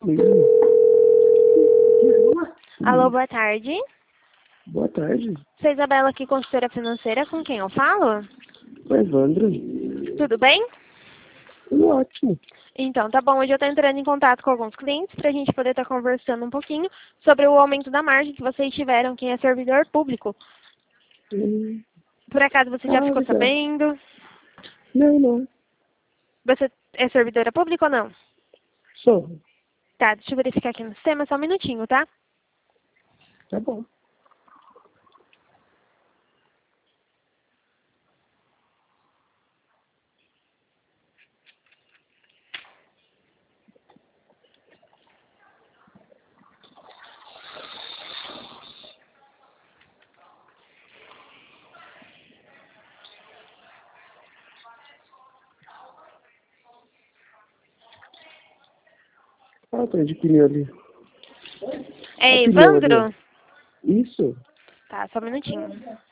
Mesmo. Alô, boa tarde. Boa tarde. Sou Isabela aqui, consultora financeira, com quem eu falo? Oi, Evandro. Tudo bem? Tudo ótimo. Então, tá bom. Hoje eu estou entrando em contato com alguns clientes para a gente poder estar conversando um pouquinho sobre o aumento da margem que vocês tiveram, quem é servidor público. Hum. Por acaso você já ficou Legal. sabendo? Não. Você é servidora pública ou não? Sou. Tá, deixa eu verificar aqui no sistema, só um minutinho, tá? Tá bom. Ah, tô de pneu ali. É A pneu ali, ó. Evandro? Isso. Tá, só um minutinho.